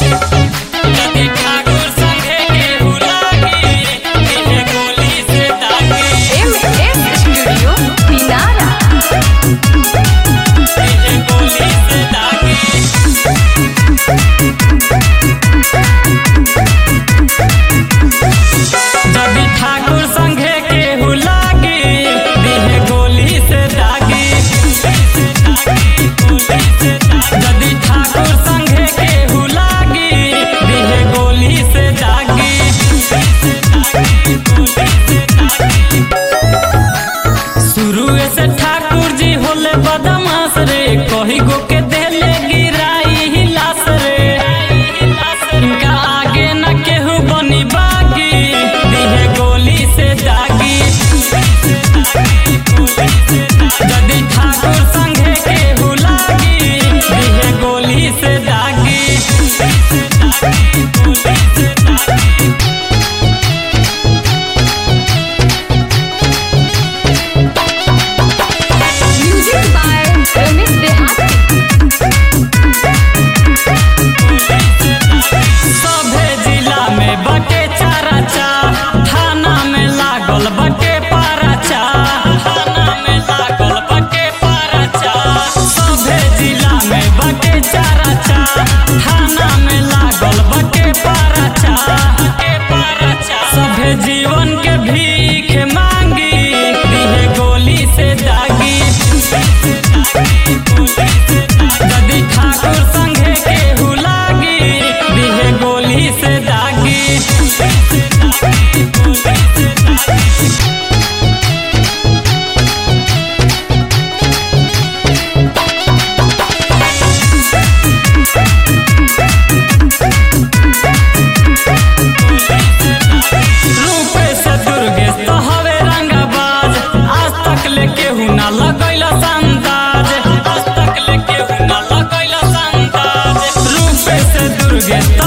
शुरुए से ठाकुर जी होले बदमाश रे, कही गो के देले गिराई हिलास रे। इनका आगे न केहू बनी बागी, दिहे गोली से दागी। यदि ठाकुर संगे केहू लागी, दिहे गोली से दागी। सभे जिला में बटे चाराचा, थाना में लागल बटे पाराचा। थाना में लागल बटे पाराचा, सभे जिला में बटे चाराचा। थाना में लागल बटे पाराचा। सभे जीवन के भीख मांगी, दिहे गोली से दागी। यदि ठाकुर संगे केहू लागी, दिहे गोली से दागी। रूपे से दुर्गेश तो हवे रंगबाज, आज तक ले केहू ना लगैला संदाज। आज तक ले केहू ना लगैला संदाज। रूपे से दुर्गेश